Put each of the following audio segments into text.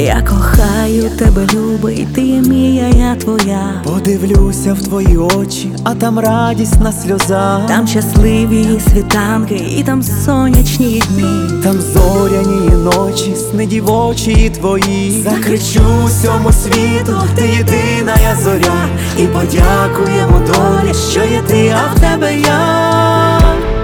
Я кохаю тебе, любий, ти є мій, а я твоя. Подивлюся в твої очі, а там радісна сльоза. Там щасливі світанки і там сонячні дні. Там зоряні ночі, сни дівочі твої. Закричу всьому світу, ти єдина я зоря. І подякуємо долі, що є ти, а в тебе я.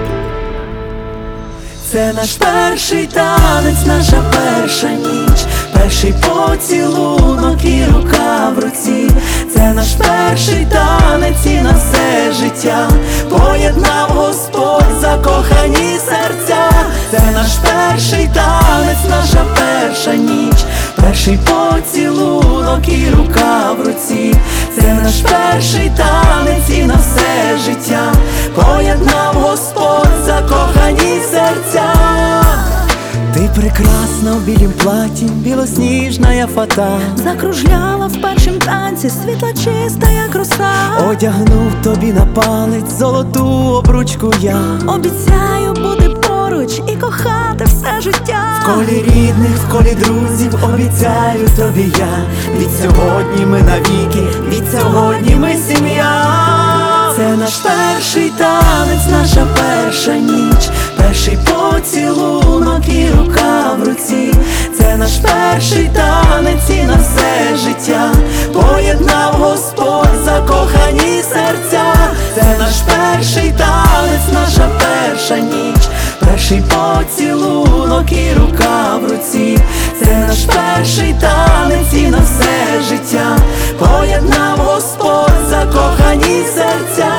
Це наш перший танець, наша перша ніч, перший поцілунок і рука в руці. Це наш перший танець і на все життя поєднав Господь закохані серця. Це наш перший танець, наша перша ніч, перший поцілунок і рука в руці. Це наш перший танець і на все життя поєднав Господь закохані серця. Ти прекрасна в білім платі, білосніжна я фата. Закружляла в першім танці, світла чиста, як роса. Одягнув тобі на палець золоту обручку я. Обіцяю бути поруч і кохати все життя. В колі рідних, в колі друзів обіцяю тобі я. Від сьогодні ми навіки, від сьогодні ми сім'я. Це наш перший танець, наша перша ніч, перший поцілунок і рука в руці. Це наш перший танець і на все життя поєднав Господь закохані серця. Це наш перший танець, наша перша ніч, перший поцілунок і рука в руці. Це наш перший танець і на все життя поєднав Господь закохані серця.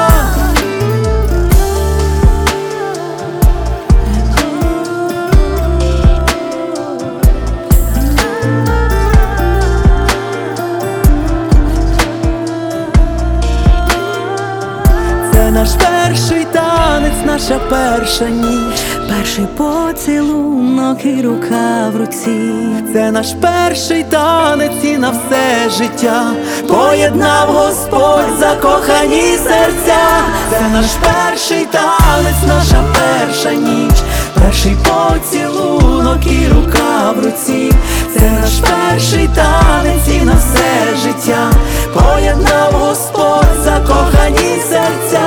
Це наш перший танець, наша перша ніч, перший поцілунок і рука в руці. це наш перший танець і на все життя поєднав Господь закохані серця. Це наш перший танець, наша перша ніч, перший поцілунок і рука в руці. Це наш перший танець і на все життя поєднав Господь закохані серця.